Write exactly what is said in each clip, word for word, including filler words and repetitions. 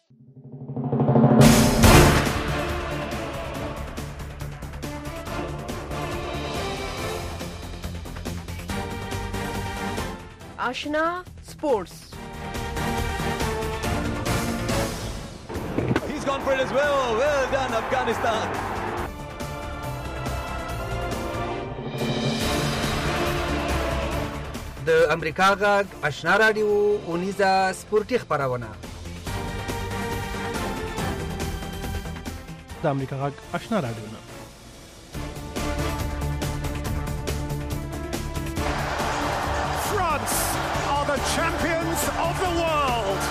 آشنا سپورتس. He's gone for it as well. Well done, Afghanistan. د امریکا غږ آشنا رادیو اونیزه سپورتي خبرونه. د امریکا غږ آشنا رادیو نه France are the champions of the world.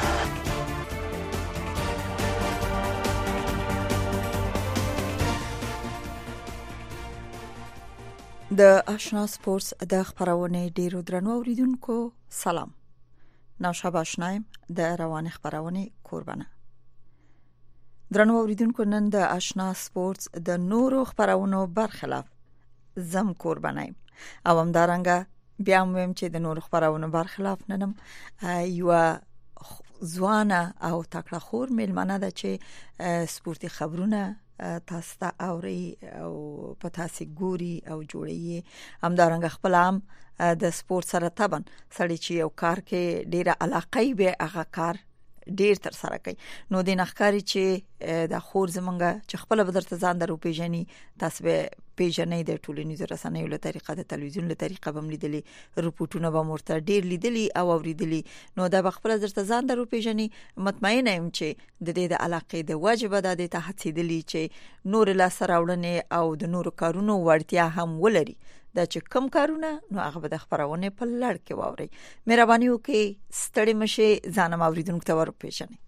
د آشنا سپورتس د خبرونه ډیرو درنو اوریدونکو سلام. نوشابه آشنایم د روان خبرونه قربانه. درنو اوریدونکو نن د آشنا سپورتس د نورو خبرونو برخلاف زم قربانایم او هم دارنګه بیا هم چې د نورو خبرونو برخلاف ننم یو ځوانه او تکړه خور ملمنه ده چې سپورتي خبرونه تاسو ته اوري او په تاسو ګوري او جوړي هم دارنګ خپل هم د سپورت سره تبن سړی چې یو کار کې ډیره علاقه به هغه کار ډیر تر سره کوي. نو د نخکاری چې د خور زمونږه چې خپل بدرته ځان درو پیژني تاسو به پیژنې د ټولنیزو رسنیو له طریقه د تلویزیون له طریقه به ملیدلي رپورټونه به مرته ډیر لیدلي او اوریدلي. نو د خپل بدرته ځان درو پیژني مطمئن یم چې د دې د علاقې د واجب د دې ته هڅېدلي چې نور لا سراوړنه او د نور کارونو ورتیا هم ولري. دا چې کم کارونه نو هغه به د خبرونه په لړ کې واوري. مهرباني وکړئ ستړي مشه ځانم اوریدونکو ته ور پیژنئ.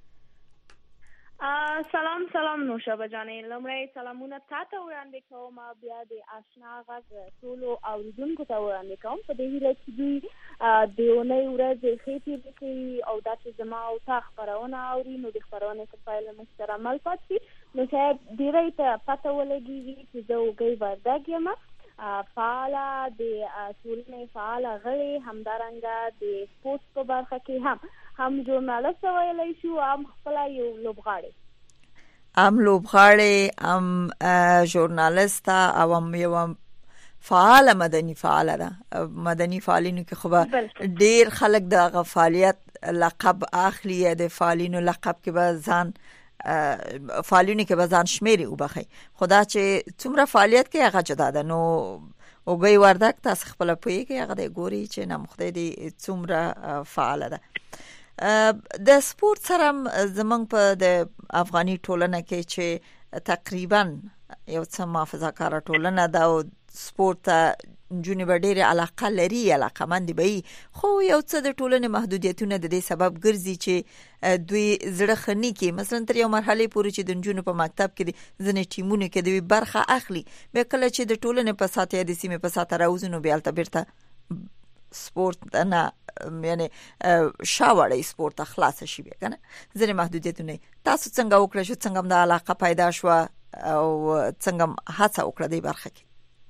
سلام سلام نوشابه جانې، لمړی سلامونه تاسو وړاندې کوم، بیا د آشنا غږ ټولو اوریدونکو ته وړاندې کوم په دې هیله چې دوی د اونۍ ورځې ښې تېرې کړي او دا چې زما او تا خبرونه اوري نو د خبرونې په پایله مستر عمل پاتې شي. نو شاید ډېری ته پته ولګېږي چې زه اوږۍ وردګ یم، فعاله د ټولنې فعاله غړې، همدارنګه د سپورټس په برخه کې هم هم ژورنالست ویلی شو، هم خپله یو لوبغاړی هم لوبغاړی هم ژورنالست او هم یو فعاله مدني فعاله ده. مدني فعالینو کې خو ډیر خلک د فعالیت لقب اخلي، د فعالینو لقب کې به ځان فعالینو کې به ځان شمیري وبخي. خدا چې څومره فعالیت کې هغه جدا ده. نو اوګي وردک تاسو خپل پوي کې هغه د ګوري چې نه مخته دي څومره فعال ده. د سپورت سره زمنګ په د افغاني ټولنه کې چې تقریبا یو څه محافظه‌کار ټولنه ده او سپورت جونې ډېره علاقه لري، علاقه مند به خو یو څه د ټولنې محدودیتونه د دې سبب ګرځي چې دوی زړه خني کې مثلا تر یو مرحله پورې چې د جنونو په مکتب کې ځنې ټیمونه کې دوی برخه اخلي، به کله چې د ټولنې په ساتي د سیمه په ساتره راوځنو بیا البته بیرته سپورت نه یعنی شاوړې سپورت خلاص شي به کنه ځنې محدودیتونه. تاسو څنګه وکړئ چې څنګه د علاقه پیدا شو او څنګه هڅه وکړه د برخه کې؟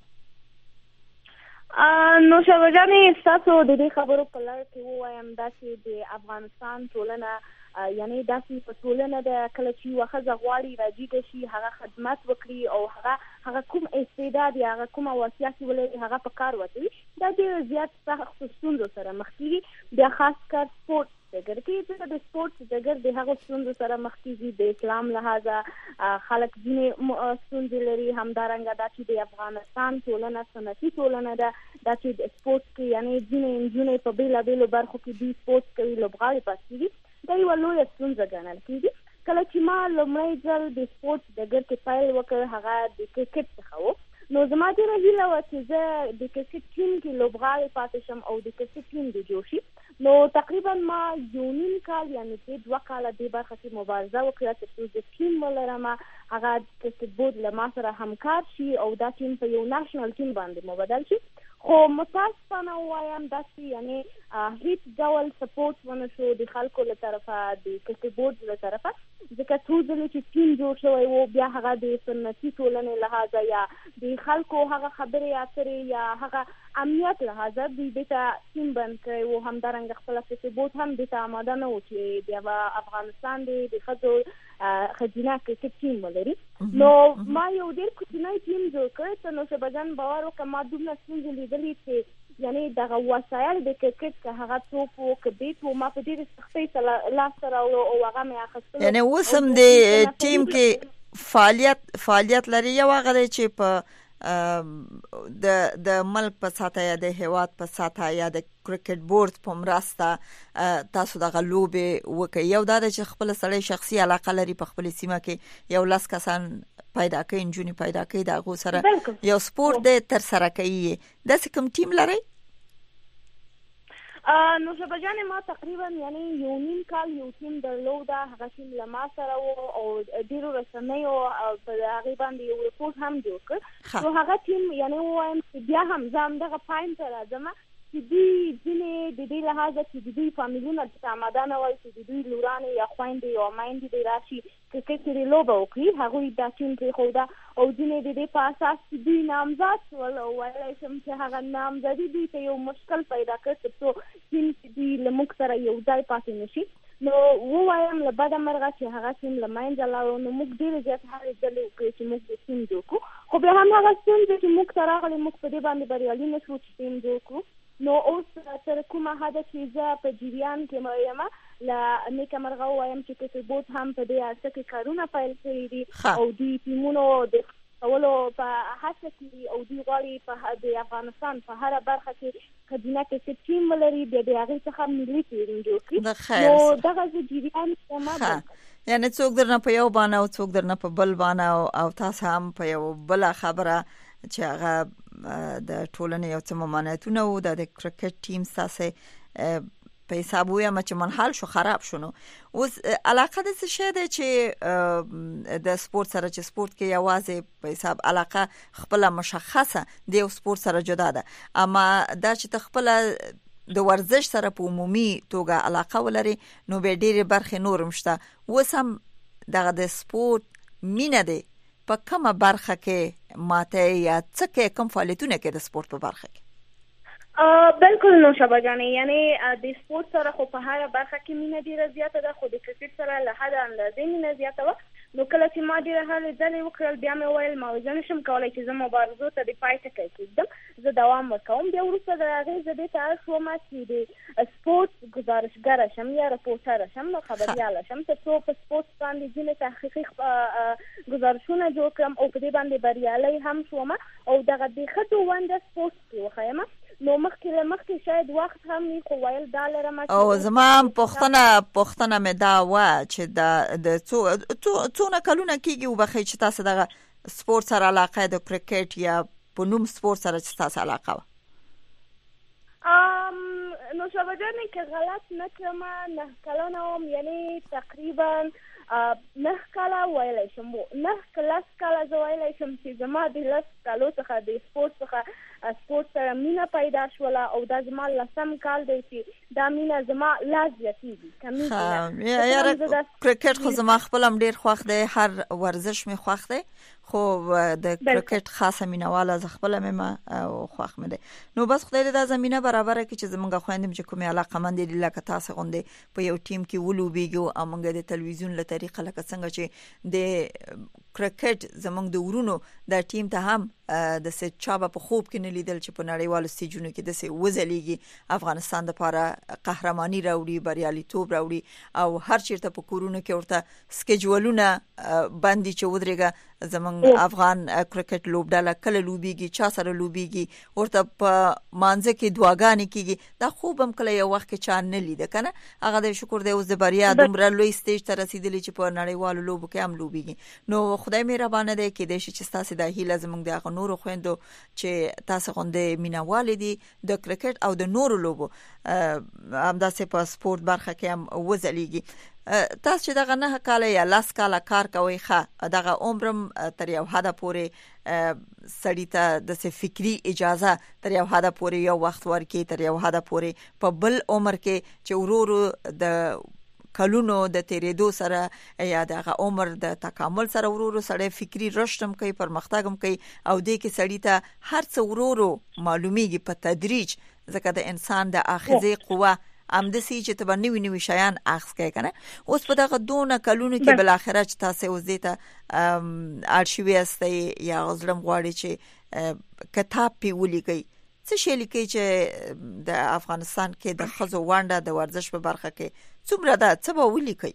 نو شاوجانې تاسو د دې خبرو په لړ کې وایم دا چې د افغانستان ټولنه یعنی داسې په ټولنه د کله چې یو ښځه غواړي راجیګه شي هغه خدمت وکړي او هغه هغه کوم استعداد یا هغه کوم وړتیا چې ولري هغه په کار واچوي، دا ډېر زیات سخت ستونزو سره مخ کېږي. بیا خاص کر سپورټ ډګر کې چې د سپورټ ډګر د هغو ستونزو سره مخ کېږي. د اسلام لحاظه خلک ځینې ستونزې لري، همدارنګه دا چې د افغانستان ټولنه سنتي ټولنه ده، دا چې د سپورټ کې یعنی ځینې نجونې په بېلابېلو برخو کې دوی سپورټ کوي، لوبغاړي پاتې کېږي. دا یوه لویه ستونزه ګڼل کېږي. کله چې ما لومړی ځل د سپورټ ډګر کې پیل وکړ هغه د کرکټ څخه و. نو زما ډېره هیله وه چې زه د کرکټ ټیم کې لوبغاړی پاتې شم او د کرکټ ټیم دې جوړ شي. نو تقریبا ما یو نیم کال یعنی چې دوه کاله دې برخه کې مبارزه وکړه چې څو د ټیم ولرم، هغه کرکټ بورډ له ما سره همکار شي او دا ټیم په یو ناشنل ټیم باندې مبدل شي. خو متاسفانه وایم داسې یعنی هیڅ ډول سپورټ ونه شو د خلکو له طرفه، د کرکټ بورډ له طرفه. ځکه څو ځله چې ټیم جوړ شوی و بیا هغه د سنتي ټولنې لحاظه یا د خلکو هغه خبرې اترې یا هغه امنیت لحاظه دوی دې ټیم بند کړی و. همدارنګه خپله فیسبوک هم دې ته آماده نه و چې بیا به افغانستان د د ښځو ښځینه کرکټ ټیم ولري. نو ما یو ډېر کوچنی ټیم جوړ کړی ته نوشه بجان باور وکړه ما دومره ستونزې لیدلې چې یعنی دغه وسایل د کرکټ که هغه توپ و که بیټ و ما په ډېرې سختۍ سره لاسته راوړو او هغه مې اخیستلو. یعنی اوس هم د ټیم کې فعالیت فعالیت لري یو هغه دی چې په د د ملک په ساته یا د هیواد په ساته یا د کرکټ بورډ په مرسته تاسو دغه لوبې وکړئ. یو دا دی چې خپل سړی شخصي علاقه لري په خپل سیمه کې یو لاس کسان پیدا کوي نجونې پیدا کوي د هغو سره یو سپورت دی تر سره کوي. داسې کوم ټیم لرئ؟ نوشه بجانې ما تقریبا یعنی یو نیم کال یو ټیم درلوده. هغه ټیم له ما سره و او ډېرو رسنیو په هغې باندې یو رپورټ هم جوړ کړ. نو هغه ټیم یعنی ووایم چې بیا هم زه همدغه پاین ته راځم چې دوی ځینې د دې لحاظه چې د دوی فامیلونه دلته آماده نه وای چې د دوی لورانې یا خویندې یا میندې دې راشي کرکټ کې لوبه وکړي هغوی دا ټیم پرېښوده او ځینې د دې په اساس چې دوی نامزاد شول او ویلی شم چې هغه نامزدي دوی ته یو مشکل پیدا کړ تر څو ټیم چې دوی له موږ سره یو ځای پاتې نه شي. نو ووایم له بده مرغه چې هغه ټیم له منځه لاړو نو موږ ډېرې زیاتې هلې ځلې وکړې چې موږ د ټیم جوړ کړو. خو بیا هم هغه ستونزې چې موږ ته راغلې موږ په دې باندې بریالي نه شو چې ټیم جوړ کړو. نو اوس تر کومه حده چې زه په جریان کې یم له نیکه مرغه ووایم چې فیسبوک هم په دې عرصه کې کارونه پیل کړي دي او دوی ټیمونو د کولو په هڅه کې او دوی غواړي په د افغانستان په هره برخه کې ښځینه کرکټ ټیم ولري بیا د هغې څخه ملي ټیم جوړ کړي. نو دغه زه جریان یم یعنی څوک درنه په یو باندې او څوک درنه په بل باندې او تاسو هم په یو بله خبره چې هغه د ټولنې یو څه ممانعتونه وو د کرکټ ټیم تاسو په حساب ویم چې منحل شو خراب شو. نو اوس علاقه د څه شی دی چې د سپورت سره چې سپورت کې یوازې په حساب علاقه خپل مشخصه د یو سپورت سره جدا ده اما دا چې تخپل د ورزش سره په عمومي توګه علاقه ولري نو به ډېرې برخې نورم شته. اوس هم دغه د سپورت مینه دی په کومه برخه کې ماته یا څه کې کوم فعالیتونه کې د سپورت په برخه کې؟ بالکل نوشه بجانې یعنی د سپورت سره خو په هره برخه کې مینه ډېره زیاته ده خو د کرکټ سره له حده اندازې مینه زیاته وه. نو کله چې ما ډېره هلې ځلې وکړل بیا مې وویل ما زه نشم کولی چې زه مبارزو ته د پای ټکی کېږدم زه دوام ورکوم. بیا وروسته د هغې زه دې ته اړ شوم چې د سپورت ګزارشګره شم یا رپورټره شم نو خبریاله شم تر څو په سپورت باندې ځینې تحقیقي ګزارشونه جوړ کړم او په دې باندې بریالی هم شوم او دغه د ښځو ونډه سپورت کې وښیم. نو مخکې له مخکې شاید وخت هم وي خو ویل دا لرم او زما پوښتنه پوښتنه مې دا وه چې د څونه کلونه کېږي وبخئ چې تاسو دغه سپورت سره علاقه د کرکټ یا په نوم سپورت سره چې تاسو علاقه وه؟ نوشه بجانې که غلط نه کړم نه کلونه وم یعنی تقریبا نه کاله ویلی شم نه لس کاله زه ویلی شم چې زما د لس کالو څخه د سپورت څخه سپورت سره مینه پیدا شوله او دا زما لسم کال دی چې دا مینه زما لا زیاتېږي کمیږي نه. یاره کرکټ خو زما خپل هم ډېر خوښ دی هر ورزش مې خوښ دی خو د کرکټ خاصه مینواله زه خپله مې او خوښ مې دی. نو بس خدای دې دا زمینه برابره کړي چې زموږ خویندې چې کومې علاقه‌مندې دي لکه تاسو غوندې په یو ټیم کې ولوبېږو او موږ د تلویزیون له طریقه لکه څنګه چې د کرکټ زموږ د ورونو دا ټیم ته هم د څه چا به په خوب کې نه لیدل چې په نړیوالو سټیجونو کې داسې وځلیږي افغانستان دپاره قهرماني راوړي بریالیتوب راوړي او هر چېرته په کورونو کې ورته سکیجولونه بندي چې ودرېږه زموږ افغان کرکټ لوبډله کله لوبېږي چا سره لوبېږي ورته په مانځه کې دعاګانې کېږي. دا خوب هم کله یو وخت کې چا نه لیده که نه هغه د شکر دی اوس د بریا دومره لوی سټیج ته رسېدلي چې په نړیوالو لوبو کې هم لوبېږي. نو خدای مهربانه دی کېدای شي چې ستاسې دا هیله زموږ د هغه نورو خویندو چې تاسو غوندې مینهوالې دي د کرکټ او د نورو لوبو همداسې په سپورت برخه کې هم وځلیږي. تاسو چې دغه نه کاله یا لس کاله کار کوئ ښه دغه عمرم تر یو حده پورې سړي ته داسې فکري اجازه تر یو حده پورې یو وخت ورکړي تر یو حده پورې په بل عمر کې چې ورو ورو د کلونو د تیریدو سره یا د عمر د تکامل سره ورورو سره فکری رشتم کوي، پرمختګ هم کوي او د کې سړی ته هر څه ورورو معلومیږي په تدریج، ځکه د انسان د اخذې قوه ام د سی چې ته نوې نوې شیان اخذ کوي کنه. اوس په دغه دونه کلونو کې بل اخره چې تاسو اوس دیته ارشیوي استي یا غزلم غواړي چې کتاب پی ولیکي، څه شي لیکي چې د افغانستان کې د خزو وانډه د ورزش په برخه کې څومره ده، څه به ولیکي؟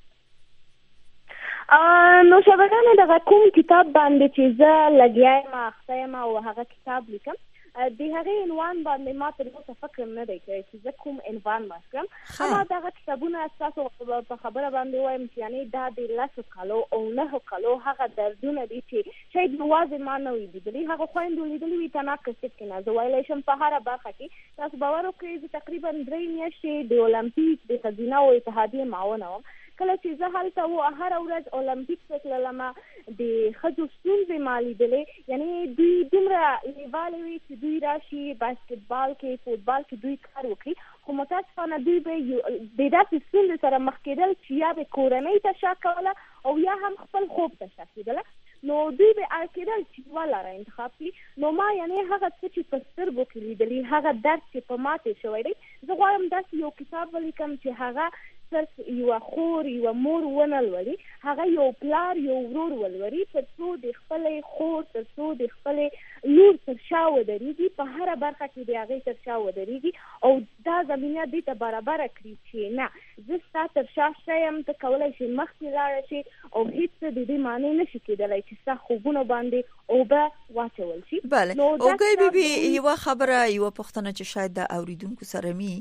نو شبکانه دغه کوم کتاب باندې چې زه لګیایم اخته یم او هغه کتاب لیکم، د هغې عنوان باندې ما تر اوسه فکر نه دی کړی چې زه کوم عنوان مسکم. اما دغه کتابونه ستاسو په خبره باندې وایم چې یعنې دا د لسو کالو او نهو کالو هغه دردونه دي چې شاید یوازې ما نه وي لیدلي، هغه خویندو لیدلي وي تنها کسب کې نه. زه ویلی شم په هره برخه کې تاسو باور وکړئ زه تقریبا درې میاشتې د اولمپیک د ښځینه او اتحادیې معاونه وم. کله چې زه هلته و هره ورځ اولمپیک ته تللمه، د ښځو ستونزې ما لیدلې، یعنې دوی دومره لیوالې وي چې دوی راشي باسکټبال کې فوټبال کې دوی کار وکړي، خو متاسفانه دوی به د داسې ستونزې سره مخ کېدل چې یا به کورنۍ ته شا کوله او یا هم خپل خوب ته شا کېدله. نو دوی به اړ کېدل چې یوه لاره انتخاب کړي. نو ما یعنې هغه څه چې په سترګو کې لیدلي، هغه درد چې په ما تېر شوی دی، زه غواړم داسې یو کتاب ولیکم چې هغه صرف یوه خور یوه مور ونه لولي، هغه یو پلار یو ورور ولولي، تر څو د خپلې خور تر څو د خپلې لور تر شا ودرېږي، په هره برخه کې د هغې تر شا ودرېږي او دا زمینه دې ته برابره کړي چې نه زه ستا تر شا شیم، ته کولی شي مخکې لاړه شي او هېڅ څه د دې معنی نه شي کېدلی چې ستا خوبونو باندې اوبه واچول شي. بله اوګۍ بیبي یوه خبره یوه پوښتنه چې شاید د اوریدونکو سره می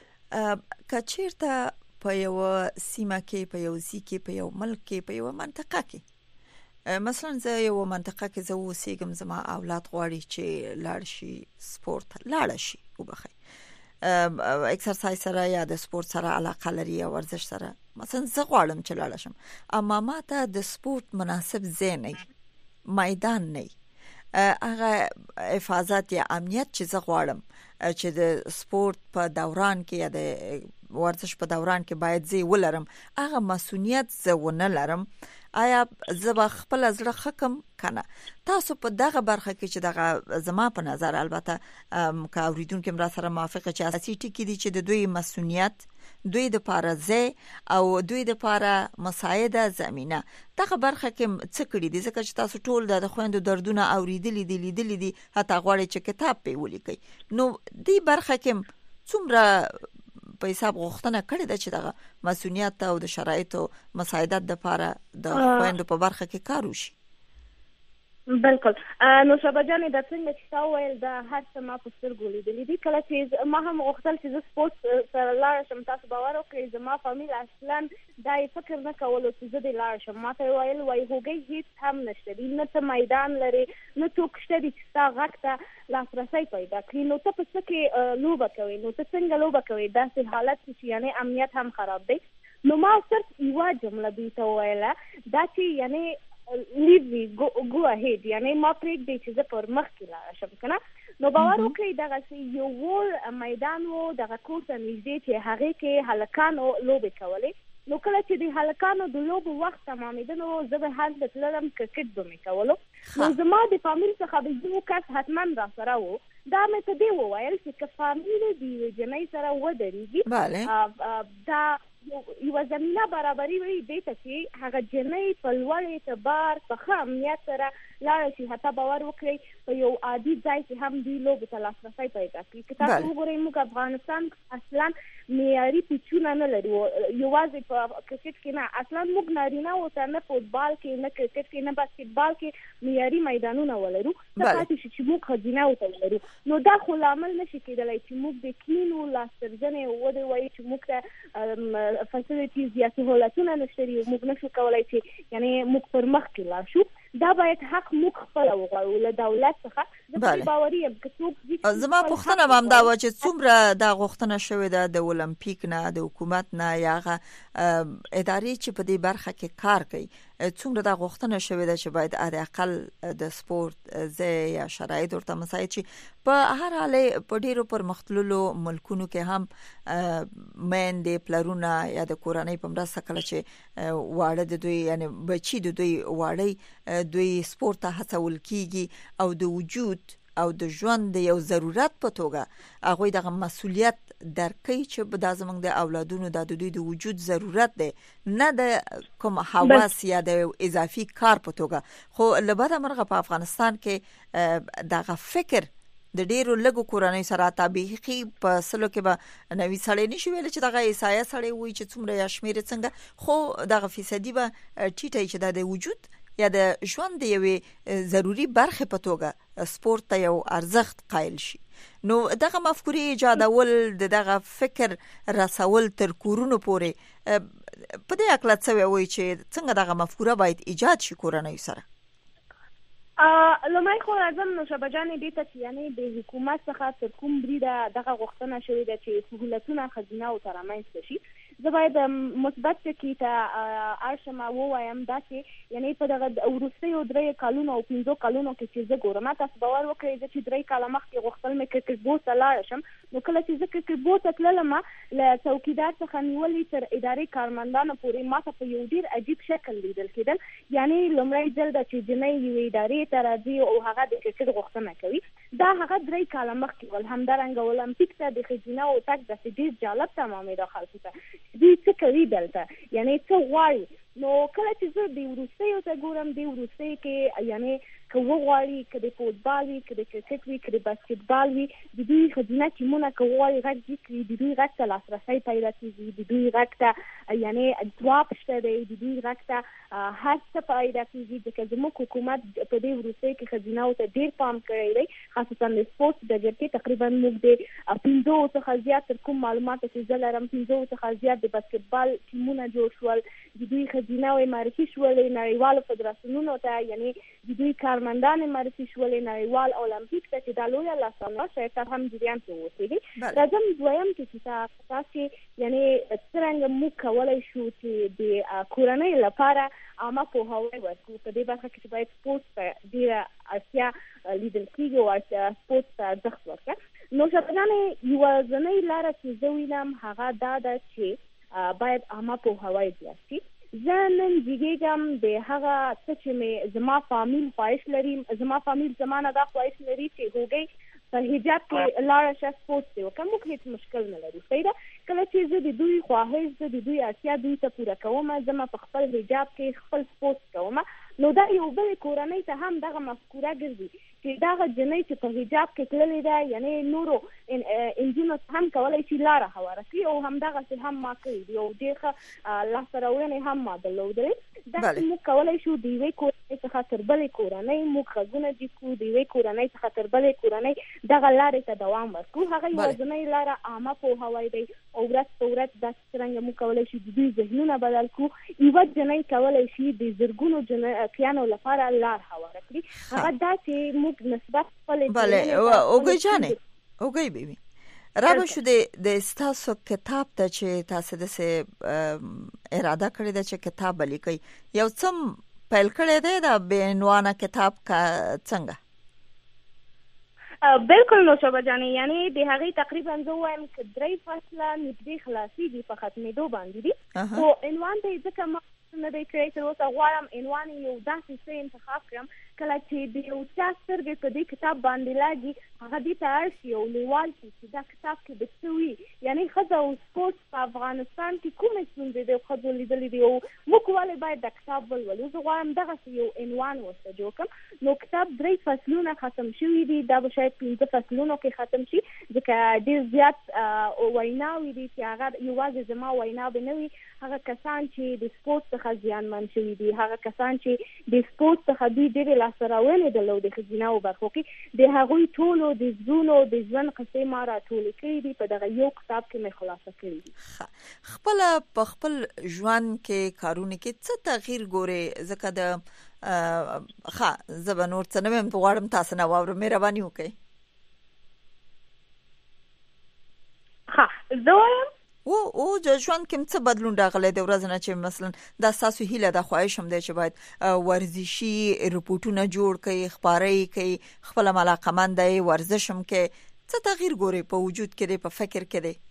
که چېرته په یو سیمه کې، په یو ځای کې، په یو ملک کې، په یو منطقه کې، مثلا زه یو منطقه کې زه اوسېږم، زما اولاد غواړي چې لاړ شي سپورت لاړه شي وبخئ اکسرسایز سره یا د سپورت سره علاقه لري یا ورزش سره، مثلا زه غواړم چې لاړه شم، اما ما ته د سپورت مناسب ځای نه، میدان نه، هغه حفاظت یا امنیت چې زه غواړم چې د سپورت په دوران کې یا د ورزش په دوران کې باید زه ولرم، هغه مسؤلیت زه ونه لرم، آیا زه به خپل زړه ښه کنه؟ تاسو په دغه برخه کې چې دغه زما په نظر البته که اوریدونکي هم را سره موافقه چې اساسي ټکي دي چې د دوی مسؤلیت، دوی د پاره ځای او دوی د پاره مساعده زمینه دغه برخه کې څه کړي دي، ځکه چې تاسو ټول د خويندو دردونه اوریدلي دي لیدلي دي، حتی غواړي چې کتاب په ولیکي. نو دې برخه کې څومره په حساب غوښتنه کړې ده چې دغه مسؤلیت او د شرایطو مساعدت د لپاره د خويندو په برخه کې کار وشي؟ بالکل. نو شبا جانې دا څنګه چې تا وویل دا هر څه ما په سترګو لیدلي دي. کله چې ما هم غوښتل چې زه سپورټ سره لاړه شم، تاسو باور وکړئ زما فامیل اصلا دا یې فکر نه کولو چې زه دې لاړه شم. ما ته یې ویل وایي هوګۍ هېڅ هم نشته دي، نه ته میدان لرې، نه څوک شته دي چې ستا غږ ته لاسرسی پیدا کړي، نو ته په څه کې لوبه کوې، نو ته څنګه لوبه کوې، داسې حالت چې یعنې امنیت هم خراب دی. نو ما صرف یوه جمله دوی ته وویله، دا چې یعنې leave me go go ahead، یعنی ما پرېږدئ چې زه پر مخ کې لاړه شم که نه. نو باور وکړئ دغسې یو وړ میدان و دغه کور ته نږدې چې هغې کې هلکانو لوبې کولې. نو کله چې د هلکانو د لوبو وخت تمامېده نو زه به هلته تللم، کرکټ به مې کولو. نو زما د فامیل څخه به یو کس حتما را سره و، دا مې ته دې وویل چې که فامیل د یوې جنۍ سره ودرېږي دا یوه زمینه برابري وي دې ته چې هغه جنۍ په لوړ اعتبار په ښه امنیت سره لاړه شي. حتی باور وکړئ په یو عادي ځای کې هم دوی لوبو ته لاسرسی پیدا کړي. که تاسو وګورئ موږ افغانستان اصلا معیاري پیچونه نه لرو، یوازې په کرکټ کې نه، اصلا موږ نارینهو ته نه فوټبال کې نه کرکټ کې نه باسکټبال کې معیاري میدانونه ولرو، څه پاتې شي چې موږ ښځینهو ته ولرو. نو دا خو لامل نشي کېدلی چې موږ د کلینو لاسرزنې ودې وایي چې موږ ته فسیلیټیز یا سهولتونه نشته دي، موږ نشو کولی چې یعنې موږ پر مخ کې لاړ شو. دا باید حق موږ خپل وغواړو له دولت څخه. زه باوري یم که څوک زما پوښتنه هم دا و چې څومره دا غوښتنه شوې ده د اولمپیک نه، د حکومت نه، یا هغه ادارې چې په دې برخه کې کار کوي، څومره دا غوښتنه شوې ده چې باید حداقل د سپورت ځای یا شرایط ورته مساعد شي. په هر حال په ډیرو پرمختللو ملکونو کې هم میندې، پلرونه یا د کورنۍ په مرسته کله چې واړه د دوی یعنی بچي د دوی واړی دوی سپورت ته هڅول کیږي او د وجود او د ژوند د یو ضرورت په توګه هغه دغه مسؤلیت درکې چې به د زمنګ د اولادونو د دوی د وجود ضرورت دی، نه د کوم حواس یا د اضافي کار په توګه. خو لباده مرغه په افغانستان کې دغه فکر د ډیرو لګو کورنۍ سره تابعي په سلو کې به نوي سړی نشي ویل چې دغه ایسایا سړی وي چې څومره یا شمیر څنګه، خو دغه فیصدي به ټیټه چې د وجود یا د ژوند د یوې ضروری برخه په توګه سپورت ته یو ارزښت قائل شي. نو دغه مفکورې ایجادول، دغه فکر رسول تر کورونو پورې په دې اکلا څه وایي چې څنګه دغه مفکوره باید ایجاد شي کورنۍ سره؟ لومړی خو راځم نو شبه جانې دې ته چې یعنې د حکومت څخه تر کوم بریده دغه غوښتنه شوې ده چې سهولتونه ښځینه‌و ته رامنځته شي. زه باید مثبت ټکي ته اړ شم او ووایم دا چې یعنې په دغه وروستیو درې کلونو او پنځو کلونو کې چې زه ګورم، تاسو باور وکړئ زه چې درې کاله مخکې غوښتل مې کرکټ بورډ ته لاړه شم، نو کله چې زه کرکټ بورډ ته تللم له څوکیدار څخه نیولې تر ادارې کارمندانو پورې ماته په یو ډېر عجیب شکل لیدل کېدل. یعنې لومړی ځل ده چې جنۍ یوې ادارې ته راځي او هغه د کرکټ غوښتنه کوي. دا هغه درې کاله مخکې ول. همدارنګه اولمپیک ته د ښځینه‌و تګ داسې ډېر جالب تمامېده خلکو ته، دوی څه کوي دلته، یعنې څه غواړي. نو کله چې زه د وروستیو ته ګورم، د وروستیو کې یعنې که وغواړي، که د فوټبال وي، که د کرکټ وي، که د باسکټبال وي، د دوی ښځینه ټیمونه که وغواړي غږ وکړي، د دوی غږ ته لاسرسی پیدا کېږي، د دوی غږ ته یعنې ځواب شته دی، د دوی غږ ته هر څه پیدا کېږي. ځکه زموږ حکومت په دې وروستیو کې ښځینه‌و ته ډېر پام کړی دی، خاصتا د سپورټ ډګر کې تقریبا موږ د پنځو څخه زیات تر کوم معلومات چې زه لرم پنځو څخه زیات د باسکټبال ټیمونه جوړ شول، د دوی ښځینه‌وې معرفي شولې نړیوالو فدراسیونونو ته، یعنې د دوی کارمندان معرفي شولې نړیوال اولمپیک ته چې دا لویه لاسته شاید تر هم جریان کې اوسېږي. راځم دویم کې چې تاسو یعنې څرنګه موږ کولی شو چې د کورنۍ لپاره عامه پوهاوی ورکړو په دې برخه کې چې باید سپورټ ته ډېره اړتیا لیدل کېږي او سپورټ ته ارزښت ورکړه. نو شبه جانې یوازینۍ لاره چې زه وینم هغه دا ده چې باید عامه پوهاوی زیات شي. زه نن جګېږم د هغه څه چې مې زما فامیل خواهش لري، زما فامیل زما نه دا خواهش لري چې هغوی په حجاب کې لاړه شه سپورټ دی وکړه، موږ هېڅ مشکل نه لرو. صحیح ده. کله چې زه د دوی خواهش، زه د دوی اړتیا دوی ته پوره کوم، زه ما په خپل حجاب کې خپل سپورټ کوم، نو دا یو بل کورنۍ ته هم دغه مفکوره ګرځي چې دغه جنۍ چې په حجاب کې تللې ده یعنې نورو انجونو هم کولی شي لاره هواره کړي او همدغسې هم ما کړي دي او ډېر ښه لاسته راوړنې هم ما درلودلې. داسې موږ کولی شو د یوې کورنۍ څخه تر بلې کورنۍ موږ غږونه جګ کړو، د یوې کورنۍ څخه تر بلې کورنۍ دغه لارې ته دوام ورکړو. هغه یوازینۍ لاره عامه پوهاوی دی او ورځ په ورځ داسې څرنګه موږ کولی شو د دوی ذهنونه بدل کړو. یوه جنۍ کولی شي د زرګونو جنکیانو لپاره لار هواره کړي. هغه دا چې موږ نسبت خپلې بله اوږۍ جانې اوږۍ بیبي رابه شو د ستاسو کتاب ته چې تاسو داسې اراده کړې ده چې کتاب به لیکئ، یو څه پیل کړی دی د بې عنوانه کتاب څنګه؟ بالکل نو شبه جانې، یعنې د هغې تقریبا زه وایم که درې فصله نږدې خلاصېږي په ختمېدو باندې دي، خو عنوان ته یې ځکه ما نه دی کړی تر اوسه غواړم عنوان یو داسې څه انتخاب کړم کله چې د یو چا سترګې په دې کتاب باندې لاګي هغه دې ته اړ شي او لیوال شي چې دا کتاب کې د څه وي، یعنې ښځه او سپورټ په افغانستان کې کومې ستونزې دي ښځو لیدلې دي او موږ ولې باید دا کتاب ولولو. زه غواړم دغسې یو عنوان ورته جوړ کړم. نو کتاب درې فصلونه ختم شوي دي، دا به شاید پنځه فصلونو کې ختم شي ځکه ډېر زیات ویناوې دي چې هغه یوازې زما ویناوې نه وي، هغه کسان چې د سپورټ څخه زیانمن شوي دي، هغه کسان چې د سپورټ څخه دوی ډېرې لاسراوینې د لو د خزینه او برخو کې د هغوی ټولو د زونو د ژوند قصې ما راټولې کړې دي په دغه یو کتاب کې مې خلاصه کړې دي. خپل په خپل ژوند کې کارونه کې څه تغییر ګوري؟ ځکه د ښه زه به نور څه نه وایم، غواړم تاسو نه واورم، مهرباني وکړئ. ښه زه وایم او او د ژوند کې څه بدلون راغلی د ورځ نه چې مثلا دا ستاسو هیله د خواهش هم دی چې باید ورزشي رپورټونه جوړ کړئ، خپاره یې کړئ، خپله علاقمند دی، ورزش هم کوئ، څه تغییر ګورئ په وجود کې دی، په فکر کې دی؟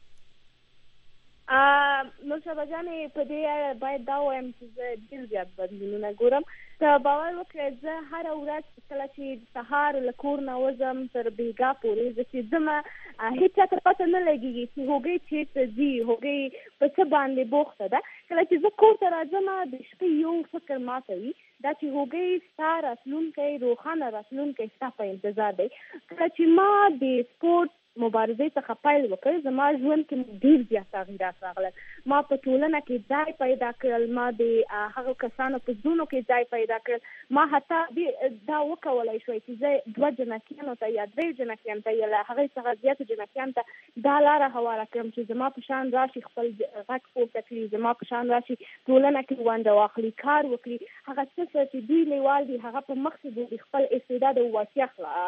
نو شابه جانې په دې اړه باید دا وایم چې زه ډېر زیات بدلونونه ګورم. که باور وکړئ زه هره ورځ کله چې سهار له کور نه وځم تر بېګا پورې زه چې ځمه هېڅ چا ته پته نه لګېږي چې هغوی چېرته ځي، هغوی په څه باندې بوخته ده. کله چې زه کور ته راځم د شپې یو فکر ماته وي، دا چې هغوی ستا راتلونکی روښانه راتلونکی ستا په انتظار دی. کله چې ما د سپورټ مبارزې څخه پیل وکړ زما ژوند کې ډېر زیات تغییرات راغلل. ما په ټولنه کې ځای پیدا کړل، ما د هغو کسانو په زړونو کې ځای پیدا کړل. ما حتی دا وکولای شوی چې زه دوه جنکیانو ته یا درې جنکیانو ته یا له هغې څخه زیاتو جنکیانو ته دا لاره هواره کړم چې زما په شان راشي خپل غږ پورته کړي، زما په شان راشي ټولنه کې ونډه واخلي، کار وکړي. هغه څه چې دوی لیوال دي هغه په مخ کې د خپل استعداد او وړتیا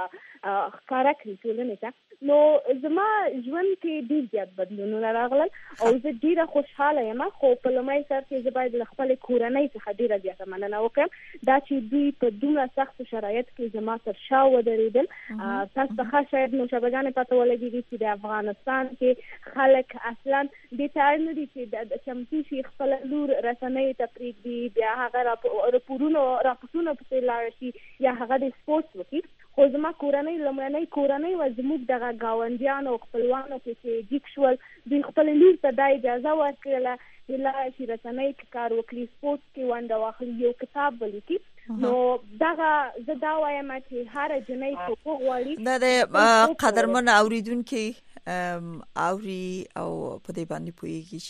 ښکاره کړي ټولنې ته. نو زما ژوند کې ډېر زیات بدلونونه راغلل او زه ډېره خوشحاله یم. خو په لومړي سر کې زه باید له خپلې کورنۍ څخه ډېره زیاته مننه وکړم دا چې دوی په دومره سختو شرایطو کې زما تر شا ودرېدل. تاسو ته ښه شاید نوشابه جانې پته ولګېږي چې د افغانستان کې خلک اصلا دې ته اړ نه دي چې چمتو شي خپله لور رسنیو ته پرېږدي، بیا هغه راپورونو راپورټونو پسې لاړ شي یا هغه د سپورټس وکړي. خو زما کورنۍ لومړنۍ کورنۍ وه زموږ دغه ګاونډیانو خپلوانو کې چې جیک شول دوی خپلې لور ته دا اجازه ورکړله چې لاړ شي رسنۍ کې کار وکړي، سپورټس کې ونډه واخلي، یو کتاب ولیکي. نو دغه زه دا وایم چې هره جنۍ حقوق غواړي. دا د قدرمن اوریدونکي اوري او په دې باندې پوهیږي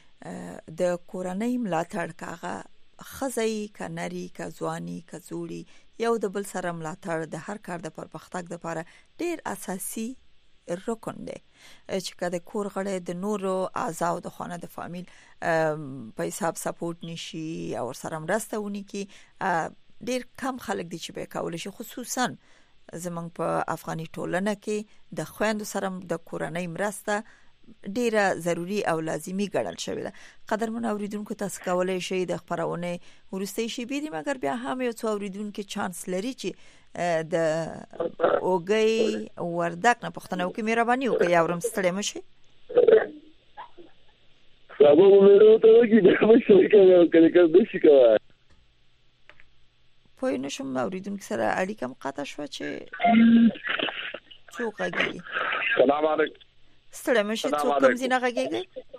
چې د کورنۍ ملاتړ کاغه خزای کا نری کا ځواني کا زوړي یو د بل سره ملاتړ د هر کار د پرمختګ لپاره ډېر اساسي رکن دی چې کله کور غړي د نورو اعضاء د خانه د فامیل په حساب سپورټ نشي او سره مرسته ونی کی ډېر کم خلک دي چې به کول شي. خصوصا زمونږ په افغاني ټولنه کې د خويندو سره د کورنۍ مرسته ډیره ضروری او لازمی ګڼل شوې ده. قدرمن اوریدونکو تاسو کولای شئ د خبرونه ورستۍ شي بيدي مګر بیا هم یو څو اوریدونکو چانس لري چې د اوګي وردک نه پښتنو کې مهرباني وکړئ اورم ستړي مشي. سبا مې ته وګورئ دا مشه کوي کله کله د شي کوي. پوه نه شم اوریدونکو سره اړیکه مقاطع شو چې څوک غږی. سلام علیکم. ستړي مشه څوک کوم ځای نه غږیږي؟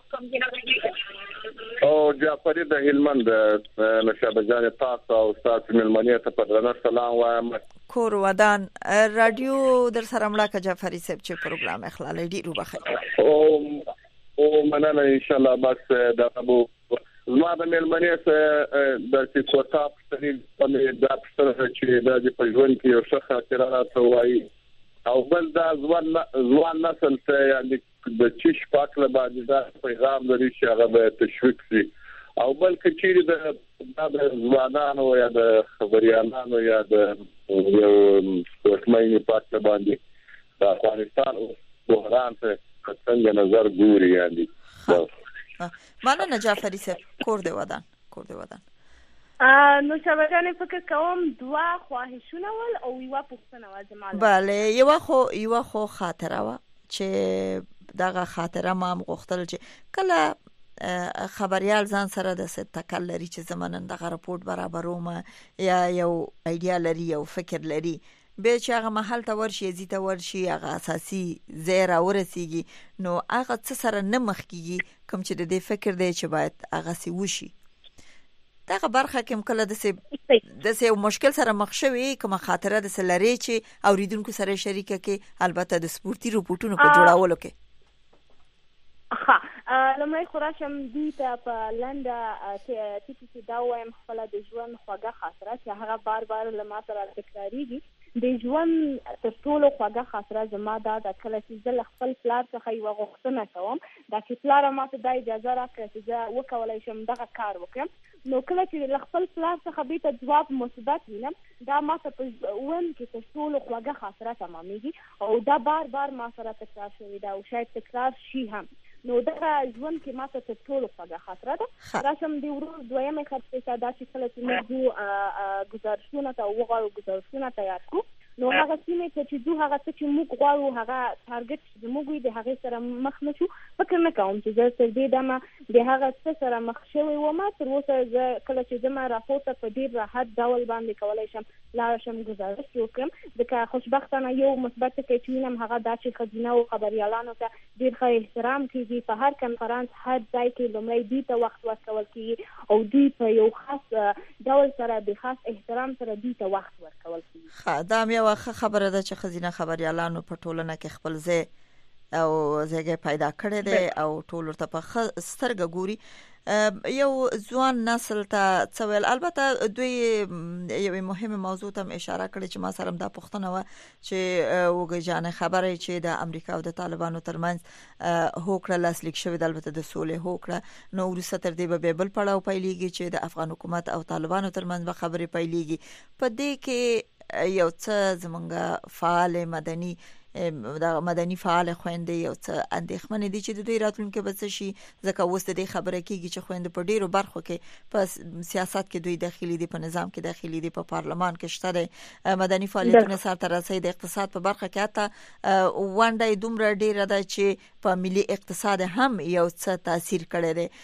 او جعفری د هلمند نشابه جان تاسو او تاسو ملمنه ته په درنه سلام وایم. کور ودان رادیو در سره ملاقات جعفری صاحب چې پروګرام اخلال دی رو بخیر. او او مننه ان شاء الله. بس دا ابو ما د ملمنه څخه د چې کوټه په دې د اپستر چې د پژوند کې یو څه خاطرات وایي او بل دا ځوان ځوان نسل ته یعنی د چش پاکله باندې دا پیغام لري چې هغه به تشویق شي او بل کچېری د ځوانانو یا د خبريالانو یا د حکومتي پاکله باندې د افغانستان بحران ته څنګه نظر ګوري یعنی. مننه جعفری صاحب. کور دی ودان کور دی ودان. نو شابه جانې فکر کوم دوه خواهشونه ول او یو پوښتنه و زماله. بله یو خو یو خو خاطره و چې دغه خاطره ما غوښتل چې کله خبريال ځان سره د ست تکل لري چې زمونږ دغه رپورټ برابروم یا یو ایډیا لري یو فکر لري به چې هغه محل ته ورشي زی ته ورشي هغه اساسي زیرا ورسیږي نو هغه څه سره نه مخ کیږي کوم چې د دې فکر دی چې باید هغه سی وشي. دغه برخه کوم کله د سه د سه مشکل سره مخ شوي کوم خاطره د سلری چې اوریدونکو سره شریکه کې البته د سپورتي رپورټونو په جوړاولو کې. ها لمړی خو راشم دوی ته په لنډه ټکي کې دا وایم خپله د ژوند خوږه خاطره چې هغه بار بار له ما سره تکراریږي. د ژوند تر ټولو خوږه خاطره زما دا ده کله چې زه له خپل پلار څخه یوه غوښتنه کوم دا چې پلاره ما ته دا اجازه راکړه چې زه وکولی شم دغه کار وکړم. نو کله چې له خپل پلار څخه بیرته جواب مثبت وینم دا ما ته په ژوند کې تر ټولو خوږه خاطره تمامېږي او دا بار بار ما سره تکرار شوې ده او شاید تکرار شي هم. نو دغه ژوند کې ما ته تر ټولو خوږه خاطره ده. راشم د ورور دویمې خاطرې دا چې کله چې موږ ځو ګزارشونه ته وغواړو ګزارشونه تیار کړو نو هغه سیمې ته چې ځو هغه څه چې موږ غواړو هغه ټارګټ چې زموږ وي د هغې سره مخ نه شو. فکر نه کوم چې زه تر دې دمه د هغه څه سره مخ شوې وم. تر اوسه زه کله چې ځم راپورته په ډېر راحت ډول باندې کولی شم لاړ شم ګزارش وکړم. ځکه خوشبختانه یو مثبت ټکی چې وینم هغه دا چې ښځینه او خبریالانو ته ډېر ښه احترام کېږي. په هر کنفرانس هر ځای کې لومړی دوی ته وخت ورکول کېږي او دوی په یو خاص ډول سره د خاص احترام سره دوی ته وخت ورکول کېږي. دا هم یوه ښه خبره ده چې ښځینه خبریالانو په ټولنه کې خپل ځای او ځای پیدا کړی دی او ټول ورته په ښه سترګه ګوري. یو ځوان نسل ته څه ویل؟ البته دوی یوې مهمه موضوع ته هم اشاره کړې چې ما سره هم دا پوښتنه وه چې وګۍ جانې خبره چې د امریکا او د طالبانو ترمنځ هوکړه لاسلیک شوې ده، البته د سولې هوکړه. نو وروسته تر دې به بیا بل پړاو پیلېږي چې د افغان حکومت او طالبانو ترمنځ به خبرې پیلېږي. په دې کې یو څه زمونږ فعال مدني د مدني فعال خويندې یو څه اندېښمنې دي چې د دوی راتلونکي به څه شي. ځکه اوس د دې خبره کېږي چې خويندې په ډیرو برخو کې په سیاست کې دوی داخلي دي، په نظام کې داخلي دي، په پارلمان کې شته دي، مدني فعالیتونه سرته رسوي، د اقتصاد په برخه کې حتی ونډه دومره ډیره ده چې په ملي اقتصاد هم یو څه تاثیر کړی دی.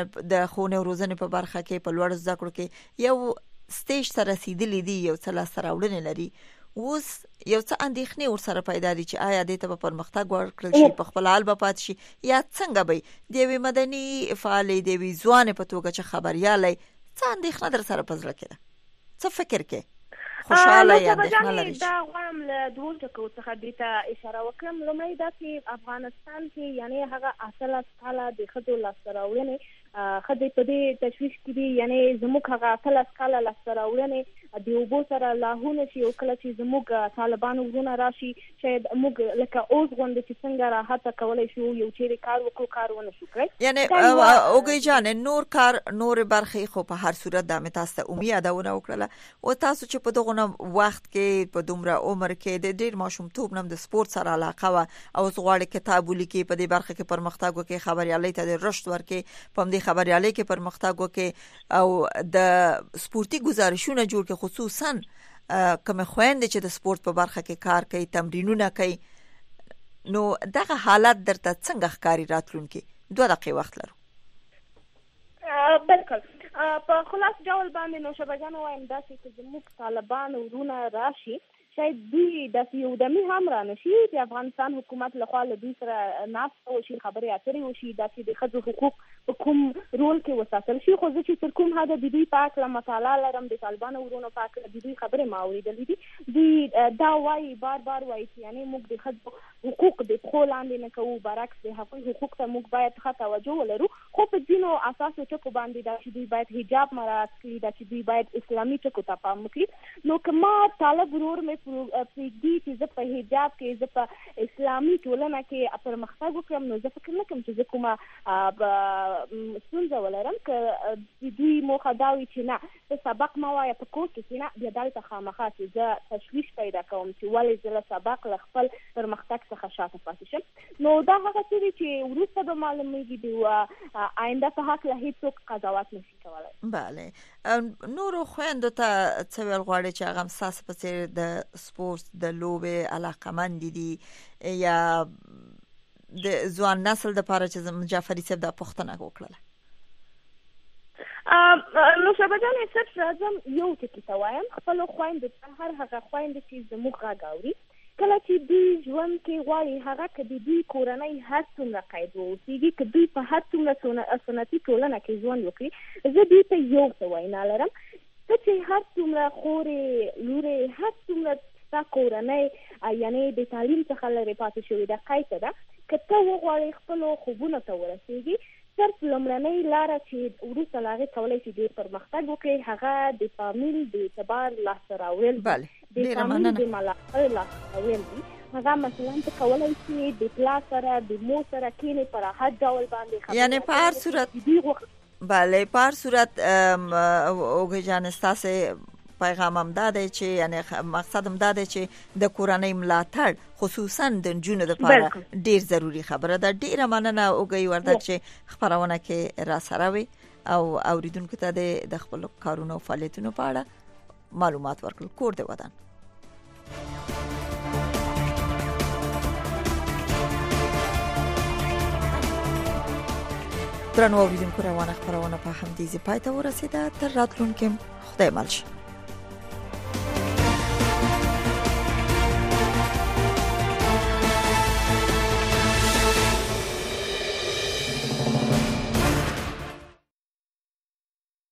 د ښوونې او روزنې په برخه کې په لوړ زده کړو کې یو سټیج ته رسیدلی دي، یو څه لاسته راوړنې لري. اوس یو څه اندېښنې ورسره پیدا دي چې آیا دې ته به پرمختګ ورکړل شي، په خپل حال به پاتې شي، یا څنګه به د یوې مدني فعالې د یوې ځوانې په توګه چې خبریالی څه اندېښنه در سره په زړه کې ده؟ څه فکر کې خوشحاله یا اندېښنه لري؟ دا غواړم له دوو ټکو څخه دې ته اشاره وکړم. لومړی دا چې افغانستان کې یعنې هغه اتلس کاله د ښځو لاسته راوړنې ښځې په دې تشویش کې دي، یعنې زموږ هغه اتلس کاله لاسته راوړنې د اوبو سره لاهونه شي او کله چې زموږ طالبانو ورونه راشي شاید موږ لکه اوس غوندې چې څنګه راحته کولی شو یو چیرې کار وکړو کار ونه شو کړی. یعنې اوږۍ جانې نور کار نورې برخې خو په هر صورت دا مې تاسو ته عمومي یادونه وکړله. او تاسو چې په دغه وخت کې په دومره عمر کې د ډېر ماشومتوب نه د سپورت سره علاقه وه او اوس غواړئ کتاب ولیکئ، په دې برخه کې پرمختګ وکړئ، خبریالۍ ته د رشد ورکړئ، په همدې خبریالۍ کې پرمختګ وکړئ او د سپورتي ګزارشونه جوړ کړئ، خصوصا کوم خويندې چې د سپورت په برخه کې کار کوي، تمرینونه کوي. نو دغه حالت درته څنګه ښکاري راتلونکي؟ دوه دقیقې وخت لرو. بالکل په خلاص ډول باندې نو شبجانو وایم داسې چې زموږ طالبان ورونه راشي شاید دوی داسې یو دمي هم را نشي چې افغانستان حکومت لخوا له دوی سره ناست وشي، خبرې اترې وشي، داسې د ښځو حقوق په کوم رول کې وساتل شي. خو زه چې تر کوم حده د دوی په هکله مطالعه لرم، د طالبانو ورونو په هکله د دوی خبرې ما اورېدلې دي. دوی دا وایي بار بار وایي چې یعنې موږ د ښځو حقوق د پښو لاندې نه کوو، برعکس د هغوی حقوق ته موږ باید ښه توجه ولرو. خو په ځینو اساسو ټکو باندې دا چې دوی باید حجاب مراعات کړي، دا چې دوی باید اسلامي ټکو ته پام وکړي. نو که ما طالب ورور مې پرېږدي چې زه په حجاب کې، زه په اسلامي ټولنه کې پرمختګ وکړم، نو زه فکر نه کوم چې زه کومه ستونزه ولرم. که دوی موخه دا وي چې نه ته سبق مه وایه په کور کې کښېنه، بیا دلته خامخا چې زه تشویش پیدا کوم چې ولې زه له سبق له خپل پرمختګ څخه شاته پاتې شم. نو دا هغه څه دي چې وروسته به معلومېږي، د آینده په هکله هېڅوک قضاوت نشي کولی. بله، نورو خویندو ته څه ویل غواړئ چې هغه هم ستاسو په څېر د سپورت د لوبې علاقمند دي یا د ځوان نسل دپاره چې جعفري صاحب دا پوښتنه وکړله؟ نو شبجانې صرف راځم یو ټکي ته وایم خپلو خویندو ته، هر هغه خویندې چې زموږ غږ اوري، کله چې دوی ژوند کې غواړي هغه که د دوی کورنۍ هر څومره قید واوسېږي، که دوی په هر څومره سنتي ټولنه کې ژوند وکړي، زه دوی ته یو څه وینا لرم، ته چې هر څومره خورې لورې هر څومره ستا کورنۍ یعنی د تعلیم څخه لرې پاتې شوې ده قیده ده که ته وغواړې خپلو خوبونو ته ورسېږي صرف لومړنۍ لاره چې وروسته له هغې کولی شي ډېر پرمختګ وکړي هغه د فامیل د اعتبار لاسته راوړل د فامیل د ملاتړ لاسته راوړل دي. هغه مثلا ته کولی شي د پلار سره د مور سره کښېنې په راحت ډول باندې یعنی په هر صورت بله په هر صورت اوږې جان ستاسې پیغام هم دا دی چې یعنی مقصد هم دا دی چې د کورنۍ ملاتړ خصوصا د نجونو لپاره ډیر ضروری خبره ده. ډیره مننه اوږې وردګ چې خبرونه کې را سره وي او اوریدونکو ته د خپل کارونو او فعالیتونو په اړه معلومات ورکړل. کور د ودان درنو اوریدونکو روانه خبرونه په همدې ځای پای ته ورسیده. تر راتلونکي خدای مل شه.